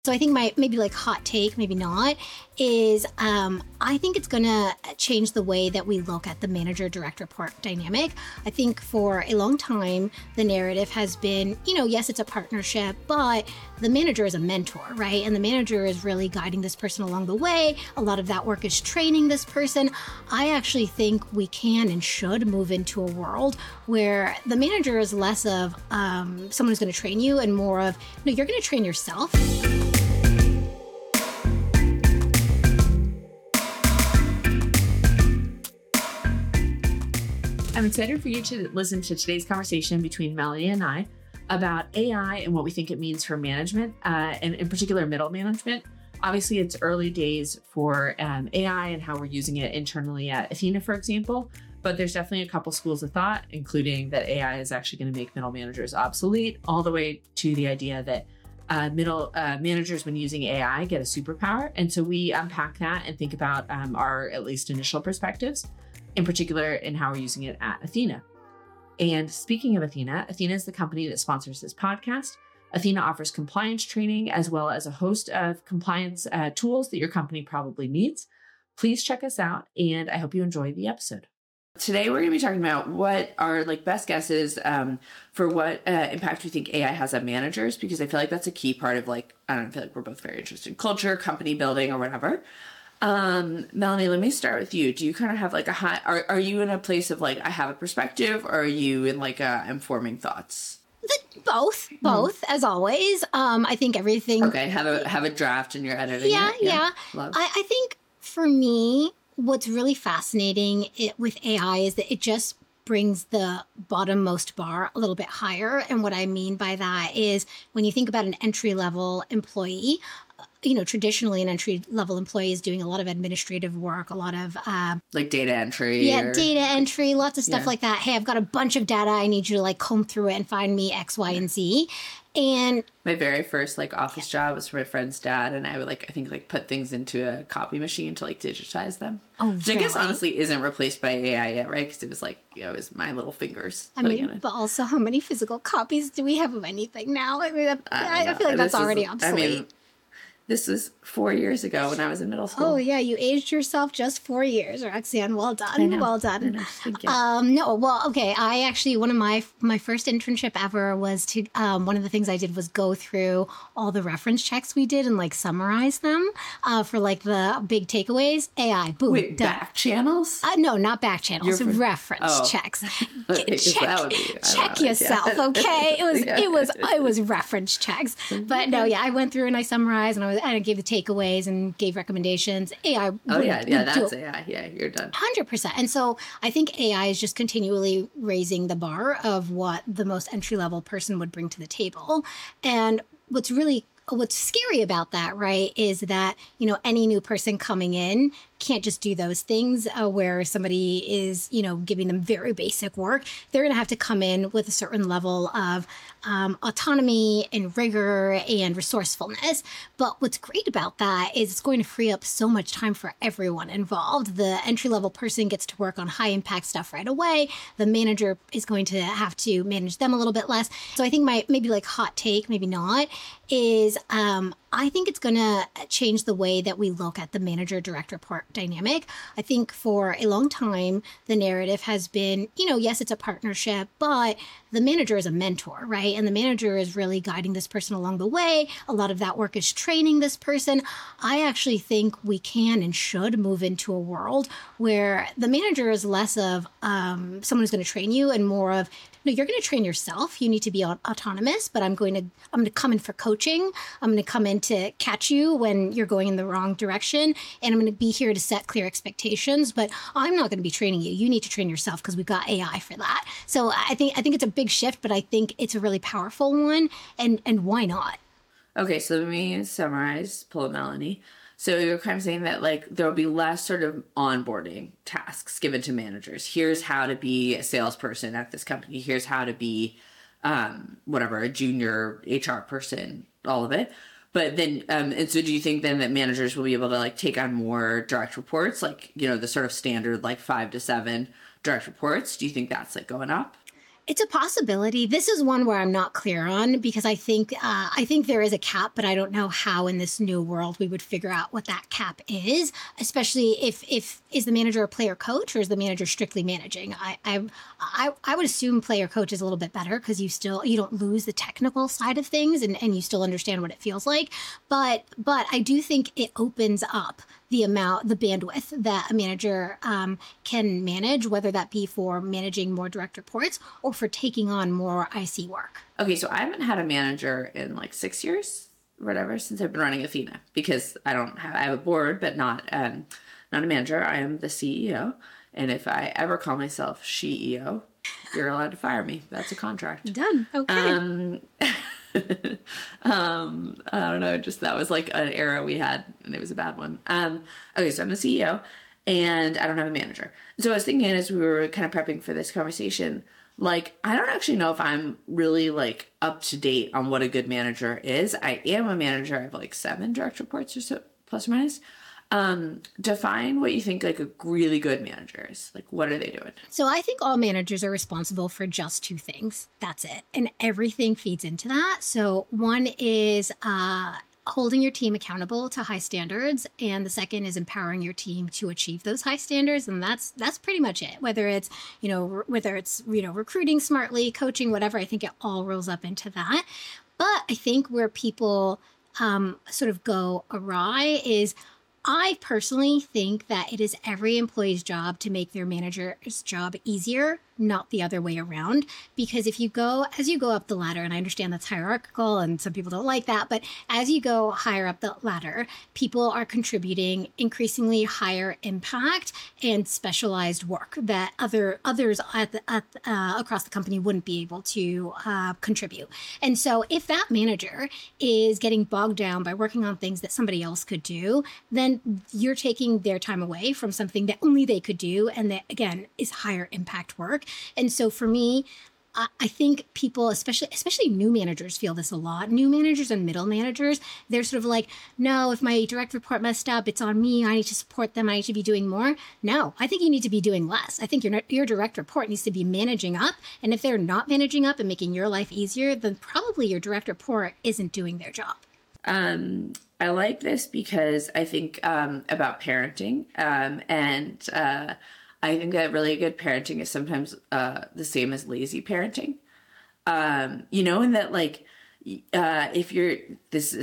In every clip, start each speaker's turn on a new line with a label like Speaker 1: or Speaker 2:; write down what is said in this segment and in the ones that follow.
Speaker 1: So I think my maybe like hot take, maybe not, is I think it's going to change the way that we look at the manager-direct report dynamic. I think for a long time, the narrative has been, yes, it's a partnership, but the manager is a mentor, right? And the manager is really guiding this person along the way. A lot of that work is training this person. I actually think we can and should move into a world where the manager is less of someone who's going to train you and more of, no, you're going to train yourself.
Speaker 2: I'm excited for you to listen to today's conversation between Melanie and I about AI and what we think it means for management, and in particular, middle management. Obviously, it's early days for AI and how we're using it internally at Athena, for example, but there's definitely a couple schools of thought, including that AI is actually going to make middle managers obsolete, all the way to the idea that middle managers, when using AI, get a superpower. And so we unpack that and think about our at least initial perspectives, in particular in how we're using it at Athena. And speaking of Athena, Athena is the company that sponsors this podcast. Athena offers compliance training as well as a host of compliance tools that your company probably needs. Please check us out, and I hope you enjoy the episode. Today, we're going to be talking about what our best guesses for what impact we think AI has on managers, because I feel like that's a key part of I feel like we're both very interested in culture, company building, or whatever. Melanie, let me start with you. Do you kind of have a high, are you in a place of I have a perspective, or are you in I'm forming thoughts?
Speaker 1: Both, as always. I think everything.
Speaker 2: Okay. Have a draft and you're editing it.
Speaker 1: Yeah. I think for me, what's really fascinating with AI is that it just brings the bottommost bar a little bit higher. And what I mean by that is when you think about an entry-level employee, traditionally an entry-level employee is doing a lot of administrative work, a lot of
Speaker 2: data entry.
Speaker 1: Yeah, data entry, lots of stuff like that. Hey, I've got a bunch of data. I need you to comb through it and find me X, Y, and Z. And
Speaker 2: my very first office job was for my friend's dad, and I would I think put things into a copy machine to digitize them.
Speaker 1: Oh,
Speaker 2: which I guess honestly isn't replaced by AI yet, right? Because it was it was my little fingers.
Speaker 1: But also, how many physical copies do we have of anything now? I feel like that's already obsolete.
Speaker 2: This was 4 years ago when I was in middle school.
Speaker 1: Oh, yeah. You aged yourself just 4 years, Roxanne. Well done. Well done.
Speaker 2: I know. Thank you.
Speaker 1: No, well, okay. I actually, one of my first internship ever was to, one of the things I did was go through all the reference checks we did and summarize them for the big takeaways. AI, boom.
Speaker 2: Wait, back channels?
Speaker 1: No, not back channels. Reference checks. Check yourself, okay? It was reference checks. But no, yeah, I went through and I summarized and I gave the takeaways and gave recommendations. AI.
Speaker 2: That's AI. Yeah, you're done.
Speaker 1: 100%. And so I think AI is just continually raising the bar of what the most entry-level person would bring to the table. And what's scary about that, right, is that, any new person coming in can't just do those things where somebody is, giving them very basic work. They're going to have to come in with a certain level of autonomy and rigor and resourcefulness. But what's great about that is it's going to free up so much time for everyone involved. The entry-level person gets to work on high-impact stuff right away. The manager is going to have to manage them a little bit less. So I think my maybe hot take, maybe not, is I think it's going to change the way that we look at the manager-direct report dynamic. I think for a long time, the narrative has been, yes, it's a partnership, but the manager is a mentor, right? And the manager is really guiding this person along the way. A lot of that work is training this person. I actually think we can and should move into a world where the manager is less of someone who's going to train you and more of, no, you're going to train yourself. You need to be autonomous, but I'm going to come in for coaching. I'm going to come in to catch you when you're going in the wrong direction. And I'm going to be here to set clear expectations, but I'm not going to be training you. You need to train yourself because we've got AI for that. So I think it's a big shift, but I think it's a really powerful one. And why not?
Speaker 2: Okay, so let me summarize, pull up Melanie. So you're kind of saying that there will be less sort of onboarding tasks given to managers. Here's how to be a salesperson at this company. Here's how to be a junior HR person, all of it. But then, and so do you think then that managers will be able to take on more direct reports, the sort of standard 5 to 7 direct reports? Do you think that's going up?
Speaker 1: It's a possibility. This is one where I'm not clear on because I think there is a cap, but I don't know how in this new world we would figure out what that cap is. Especially if is the manager a player coach or is the manager strictly managing? I would assume player coach is a little bit better because you don't lose the technical side of things and you still understand what it feels like. But I do think it opens up the bandwidth that a manager can manage, whether that be for managing more direct reports or for taking on more IC work.
Speaker 3: Okay, so I haven't had a manager in like 6 years, whatever, since I've been running Athena, because I have a board, but not a manager. I am the CEO, and if I ever call myself CEO, you're allowed to fire me. That's a contract.
Speaker 1: Done. Okay.
Speaker 3: I don't know, just that was like an era we had and it was a bad one. Okay, so I'm the CEO and I don't have a manager. So I was thinking as we were kind of prepping for this conversation, like, I don't actually know if I'm really like up to date on what a good manager is. I am a manager. I have like 7 direct reports or so, plus or minus. Define what you think like a really good manager is. Like, what are they doing?
Speaker 1: So I think all managers are responsible for just 2 things. That's it. And everything feeds into that. So one is holding your team accountable to high standards. And the second is empowering your team to achieve those high standards. And that's pretty much it. Whether it's recruiting smartly, coaching, whatever, I think it all rolls up into that. But I think where people sort of go awry is I personally think that it is every employee's job to make their manager's job easier, not the other way around. Because as you go up the ladder, and I understand that's hierarchical and some people don't like that, but as you go higher up the ladder, people are contributing increasingly higher impact and specialized work that others across the company wouldn't be able to contribute. And so if that manager is getting bogged down by working on things that somebody else could do, then you're taking their time away from something that only they could do. And that, again, is higher impact work. And so for me, I think people, especially new managers, feel this a lot. New managers and middle managers, they're sort of like, no, if my direct report messed up, it's on me. I need to support them. I need to be doing more. No, I think you need to be doing less. I think your direct report needs to be managing up. And if they're not managing up and making your life easier, then probably your direct report isn't doing their job.
Speaker 3: I like this because I think about parenting, and I think that really good parenting is sometimes the same as lazy parenting. And that like if you're this,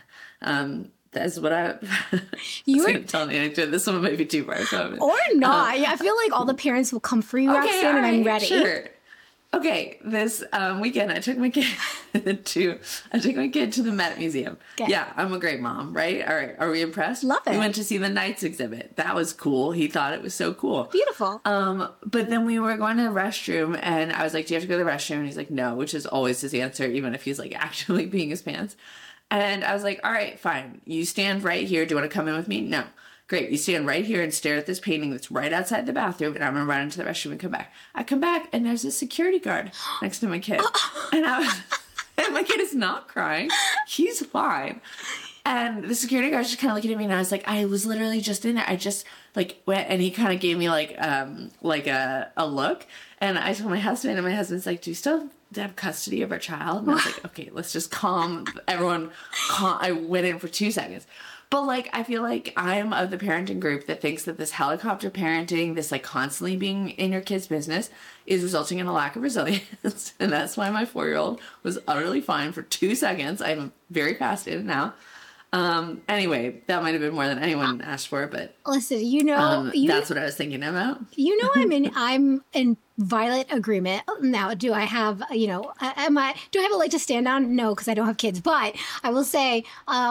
Speaker 3: that's what you were telling me. This one might be too far,
Speaker 1: or not. I feel like all the parents will come for you, Roxanne, and I'm ready.
Speaker 3: Sure. Okay, this weekend I took my kid to the Met Museum. Okay. Yeah, I'm a great mom, right? All right, are we impressed?
Speaker 1: Love it.
Speaker 3: We went to see the Knights exhibit. That was cool. He thought it was so cool.
Speaker 1: Beautiful.
Speaker 3: But then we were going to the restroom, and I was like, "Do you have to go to the restroom?" And he's like, "No," which is always his answer, even if he's like actually peeing his pants. And I was like, "All right, fine. You stand right here. Do you want to come in with me?" No. Great, you stand right here and stare at this painting that's right outside the bathroom, and I'm gonna run into the restroom and come back. I come back, and there's a security guard next to my kid. And my kid is not crying. He's fine. And the security guard just kind of looking at me, and I was like, I was literally just in there. I just like went, and he kind of gave me like a look. And I told my husband, and my husband's like, do you still have custody of our child? And I was like, okay, let's just calm everyone. I went in for 2 seconds. But like, I feel like I'm of the parenting group that thinks that this helicopter parenting, this like constantly being in your kid's business, is resulting in a lack of resilience. And that's why my 4-year-old was utterly fine for 2 seconds. I'm very past it now. Anyway, that might have been more than anyone asked for, but
Speaker 1: listen,
Speaker 3: that's what I was thinking about.
Speaker 1: I'm in violent agreement. Now, do I have, do I have a leg to stand on? No, because I don't have kids. But I will say,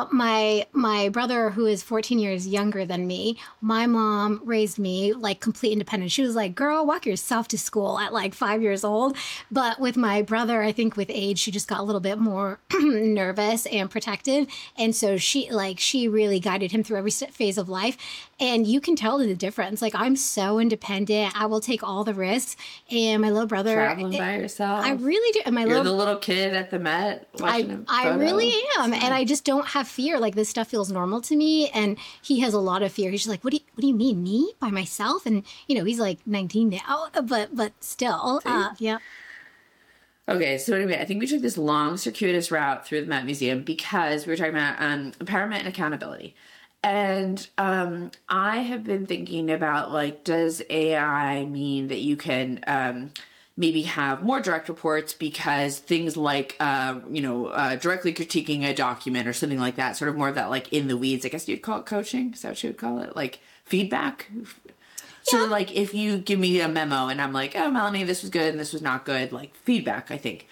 Speaker 1: my brother, who is 14 years younger than me, my mom raised me like complete independence. She was like, girl, walk yourself to school at like 5 years old. But with my brother, I think with age, she just got a little bit more nervous and protective. And so she really guided him through every phase of life. And you can tell the difference. Like, I'm so independent. I will take all the risks. And my little brother,
Speaker 3: traveling by yourself.
Speaker 1: I really do. And
Speaker 3: You're the little kid at the Met.
Speaker 1: I really am, and I just don't have fear. Like, this stuff feels normal to me, and he has a lot of fear. He's just like, "What do you mean, me by myself?" And he's like 19 now, but still, yeah.
Speaker 3: Okay, so anyway, I think we took this long, circuitous route through the Met Museum because we were talking about empowerment and accountability. And I have been thinking about, like, does AI mean that you can maybe have more direct reports because things like, directly critiquing a document or something like that, sort of more of that, like, in the weeds, I guess you'd call it coaching. Is that what you would call it? Like, feedback? So, like, if you give me a memo and I'm like, oh, Melanie, this was good and this was not good, like, feedback,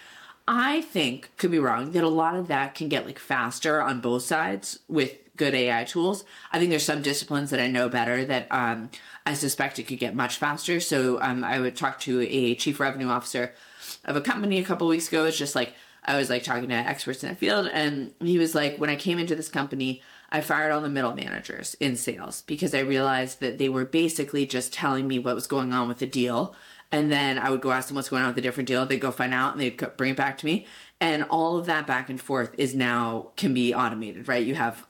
Speaker 3: I think, could be wrong, that a lot of that can get, like, faster on both sides with good AI tools. I think there's some disciplines that I know better that I suspect it could get much faster. So I would talk to a chief revenue officer of a company a couple of weeks ago. It's just like, I was like talking to experts in that field. And he was like, when I came into this company, I fired all the middle managers in sales because I realized that they were basically just telling me what was going on with the deal. And then I would go ask them what's going on with a different deal. They'd go find out and they'd bring it back to me. And all of that back and forth can be automated, right? You have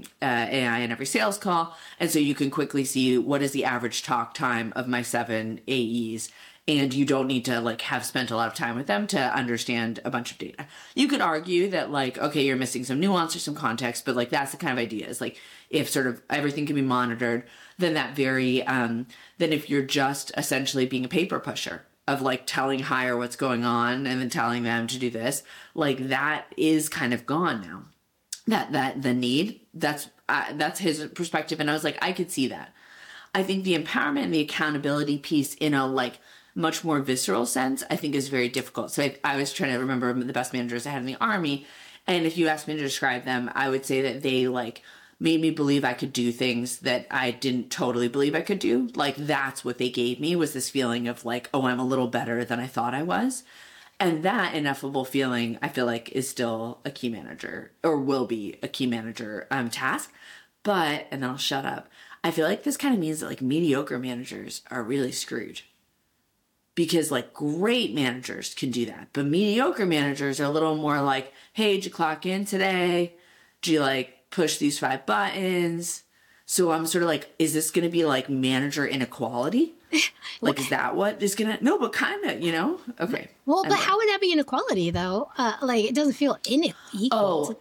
Speaker 3: AI in every sales call. And so you can quickly see what is the average talk time of my 7 AEs. And you don't need to, like, have spent a lot of time with them to understand a bunch of data. You could argue that, like, okay, you're missing some nuance or some context, but, like, that's the kind of idea is, like, if sort of everything can be monitored, then then if you're just essentially being a paper pusher of, like, telling hire what's going on and then telling them to do this, like, that is kind of gone now. That the need, that's his perspective. And I was like, I could see that. I think the empowerment and the accountability piece in a, like, much more visceral sense, I think is very difficult. So I was trying to remember the best managers I had in the Army. And if you asked me to describe them, I would say that they, like, made me believe I could do things that I didn't totally believe I could do. Like, that's what they gave me, was this feeling of, like, oh, I'm a little better than I thought I was. And that ineffable feeling, I feel like, is still a key manager, or will be a key manager task. But, and then I'll shut up, I feel like this kind of means that, like, mediocre managers are really screwed. Because, like, great managers can do that. But mediocre managers are a little more like, hey, did you clock in today? Do you, like, push these 5 buttons? So I'm sort of like, is this going to be, like, manager inequality? Like, is that what is going to... No, but kind of, you know? Okay.
Speaker 1: Well, but how would that be inequality, though? Like, it doesn't feel unequal.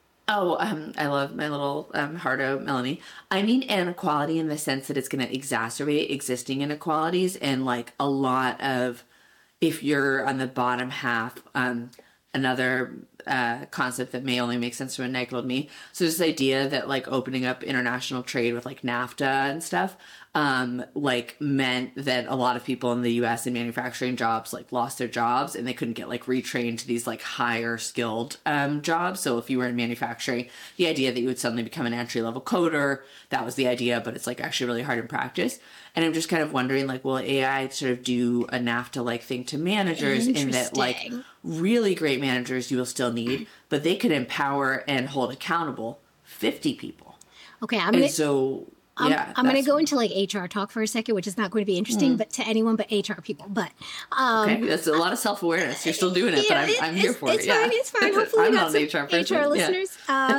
Speaker 3: I love my little hardo, Melanie. I mean inequality in the sense that it's going to exacerbate existing inequalities, and, like, a lot of, if you're on the bottom half, another concept that may only make sense to a neg-level me. So this idea that, like, opening up international trade with, like, NAFTA and stuff, like, meant that a lot of people in the US in manufacturing jobs, like, lost their jobs and they couldn't get, like, retrained to these, like, higher skilled jobs. So if you were in manufacturing, the idea that you would suddenly become an entry-level coder, that was the idea, but it's, like, actually really hard in practice. And I'm just kind of wondering, like, will AI sort of do a NAFTA-like thing to managers, in that, like, really great managers you will still need, but they could empower and hold accountable 50 people.
Speaker 1: Okay,
Speaker 3: I'm
Speaker 1: going to go into, like, HR talk for a second, which is not going to be interesting, but to anyone but HR people. But
Speaker 3: okay, that's a lot of self-awareness. You're still doing it, but I'm here for it.
Speaker 1: It's fine. Hopefully,
Speaker 3: I'm
Speaker 1: not
Speaker 3: not an
Speaker 1: some
Speaker 3: HR person.
Speaker 1: HR listeners.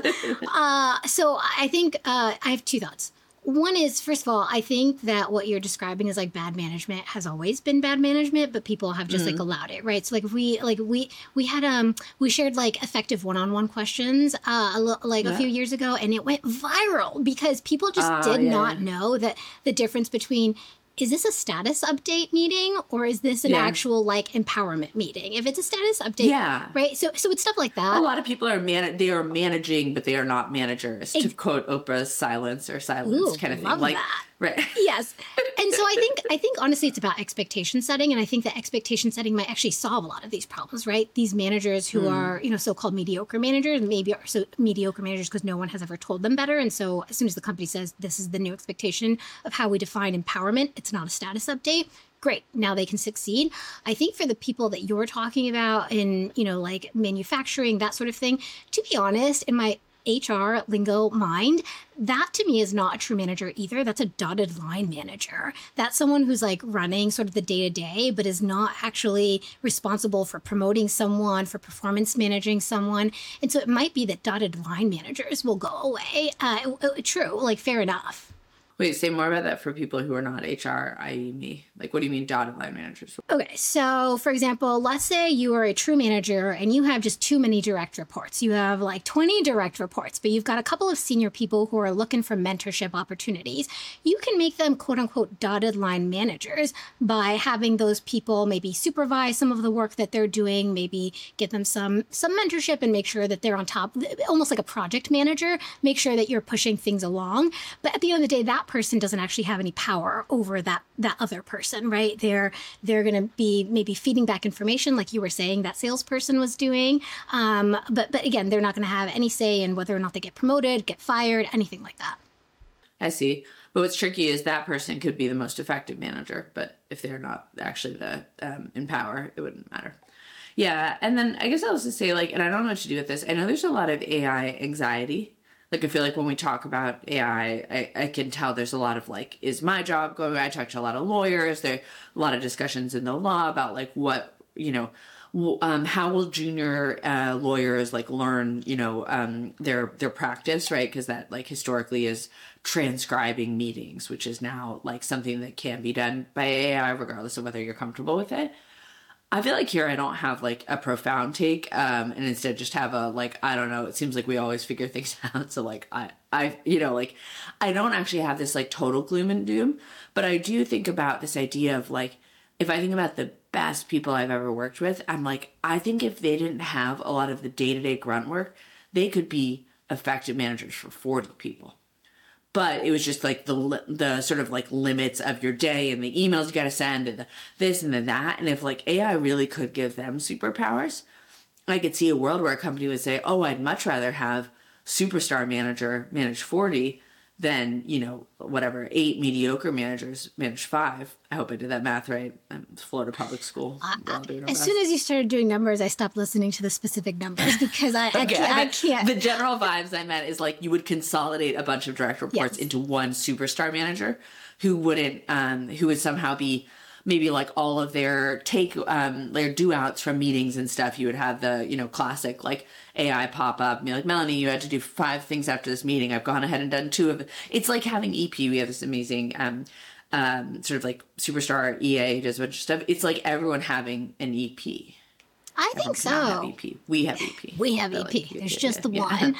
Speaker 1: So I think I have 2 thoughts. One is, first of all, I think that what you're describing is, like, bad management has always been bad management, but people have just like allowed it, right? So, like, if we had we shared, like, effective one-on-one questions a few years ago, and it went viral because people just did not know that the difference between, is this a status update meeting or is this an actual, like, empowerment meeting? If it's a status update, right? So it's stuff like that.
Speaker 3: A lot of people are they are managing, but they are not managers. To quote Oprah's "silence" kind of thing. Like,
Speaker 1: that.
Speaker 3: Right.
Speaker 1: Yes. And so I think honestly it's about expectation setting, and I think that expectation setting might actually solve a lot of these problems, right? These managers who are, so-called mediocre managers, maybe are so mediocre managers because no one has ever told them better. And so as soon as the company says this is the new expectation of how we define empowerment, it's not a status update. Great. Now they can succeed. I think for the people that you're talking about in, like, manufacturing, that sort of thing, to be honest, in my HR lingo mind, that to me is not a true manager either. That's a dotted line manager. That's someone who's, like, running sort of the day to day, but is not actually responsible for promoting someone, for performance managing someone. And so it might be that dotted line managers will go away. True, like, fair enough.
Speaker 3: Wait, say more about that for people who are not HR, i.e. me. Like, what do you mean dotted line managers?
Speaker 1: Okay, so for example, let's say you are a true manager and you have just too many direct reports. You have like 20 direct reports, but you've got a couple of senior people who are looking for mentorship opportunities. You can make them quote unquote dotted line managers by having those people maybe supervise some of the work that they're doing, maybe give them some mentorship and make sure that they're on top, almost like a project manager, make sure that you're pushing things along. But at the end of the day, that person doesn't actually have any power over that other person, right? They're going to be maybe feeding back information, like you were saying that salesperson was doing. But again, they're not going to have any say in whether or not they get promoted, get fired, anything like that.
Speaker 3: I see. But what's tricky is that person could be the most effective manager, but if they're not actually the in power, it wouldn't matter. Yeah, and then I guess I'll also say, like, and I don't know what to do with this. I know there's a lot of AI anxiety. Like, I feel like when we talk about AI, I can tell there's a lot of, like, is my job going? I talk to a lot of lawyers. There are a lot of discussions in the law about, like, what, how will junior lawyers, like, learn, their practice, right? Because that, like, historically is transcribing meetings, which is now, like, something that can be done by AI, regardless of whether you're comfortable with it. I feel like here I don't have like a profound take, and instead just have a, like, I don't know, it seems like we always figure things out. So like I don't actually have this like total gloom and doom, but I do think about this idea of like, if I think about the best people I've ever worked with, I'm like, I think if they didn't have a lot of the day-to-day grunt work, they could be effective managers for 40 people. But it was just like the sort of like limits of your day and the emails you got to send and the this and the that. And if like AI really could give them superpowers, I could see a world where a company would say, oh, I'd much rather have superstar manager manage 40 than, whatever, 8 mediocre managers manage 5. I hope I did that math right. I'm Florida public school.
Speaker 1: As soon as you started doing numbers, I stopped listening to the specific numbers because I can't.
Speaker 3: The general vibes I meant is like you would consolidate a bunch of direct reports into one superstar manager who would somehow be maybe like all of their their do outs from meetings and stuff. You would have the, classic like AI pop up and be like, Melanie, you had to do 5 things after this meeting. I've gone ahead and done 2 of them. It's like having EP. We have this amazing, sort of like superstar EA does a bunch of stuff. It's like everyone having an EP.
Speaker 1: I think so.
Speaker 3: Have EP. We have EP.
Speaker 1: We have EP.
Speaker 3: Like,
Speaker 1: There's just the one.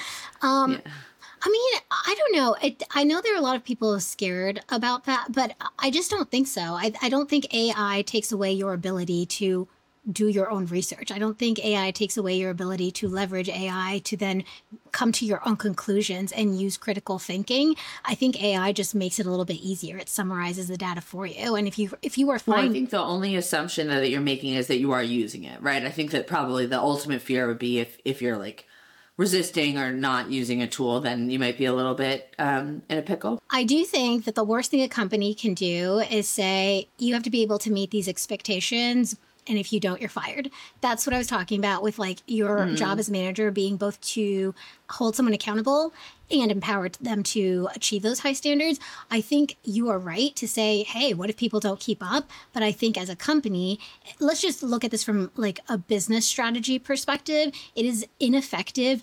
Speaker 1: I mean, I don't know. I know there are a lot of people scared about that, but I just don't think so. I don't think AI takes away your ability to do your own research. I don't think AI takes away your ability to leverage AI to then come to your own conclusions and use critical thinking. I think AI just makes it a little bit easier. It summarizes the data for you. And if you are fine,
Speaker 3: well, I think the only assumption that you're making is that you are using it, right? I think that probably the ultimate fear would be if you're like resisting or not using a tool, then you might be a little bit in a pickle.
Speaker 1: I do think that the worst thing a company can do is say, you have to be able to meet these expectations, and if you don't, you're fired. That's what I was talking about with like your job as manager being both to hold someone accountable and empower them to achieve those high standards. I think you are right to say, hey, what if people don't keep up? But I think as a company, let's just look at this from like a business strategy perspective. It is ineffective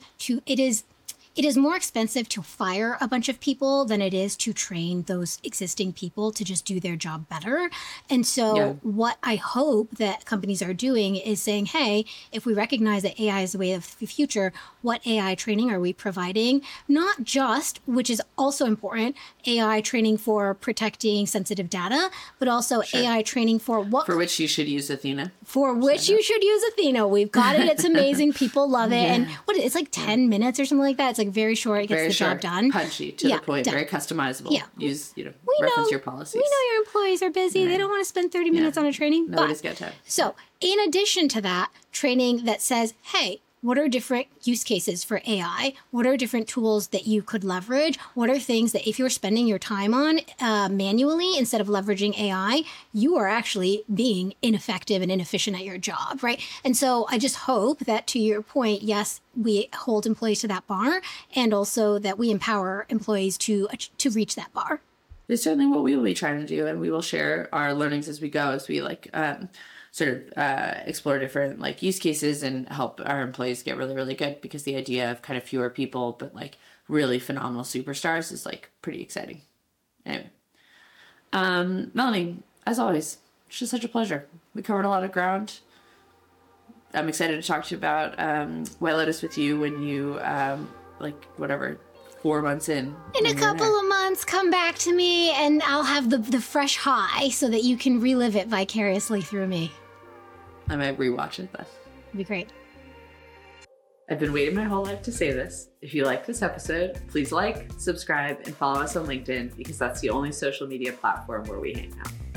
Speaker 1: it is more expensive to fire a bunch of people than it is to train those existing people to just do their job better. And so what I hope that companies are doing is saying, hey, if we recognize that AI is the way of the future, what AI training are we providing? Not just, which is also important, AI training for protecting sensitive data, but also AI training for what?
Speaker 3: For which you should use Athena.
Speaker 1: For which you should use Athena. We've got it. It's amazing. People love it. And it's like 10 minutes or something like that. It's like very short. It gets the job done.
Speaker 3: Punchy, to the point, very customizable. Yeah. Use, reference your policies.
Speaker 1: We know your employees are busy. They don't want to spend 30 minutes on a training.
Speaker 3: Nobody's got time.
Speaker 1: So in addition to that, training that says, hey, what are different use cases for AI? What are different tools that you could leverage? What are things that if you're spending your time on manually instead of leveraging AI, you are actually being ineffective and inefficient at your job, right? And so I just hope that, to your point, yes, we hold employees to that bar, and also that we empower employees to reach that bar.
Speaker 3: It's certainly what we will be trying to do, and we will share our learnings as we go, as we explore different like use cases and help our employees get really, really good, because the idea of kind of fewer people but like really phenomenal superstars is like pretty exciting. Anyway. Melanie, as always, it's just such a pleasure. We covered a lot of ground. I'm excited to talk to you about White Lotus with you when you, 4 months in.
Speaker 1: In a couple of months, come back to me and I'll have the fresh high so that you can relive it vicariously through me.
Speaker 3: I might rewatch it then.
Speaker 1: It'd be great.
Speaker 2: I've been waiting my whole life to say this. If you like this episode, please like, subscribe, and follow us on LinkedIn because that's the only social media platform where we hang out.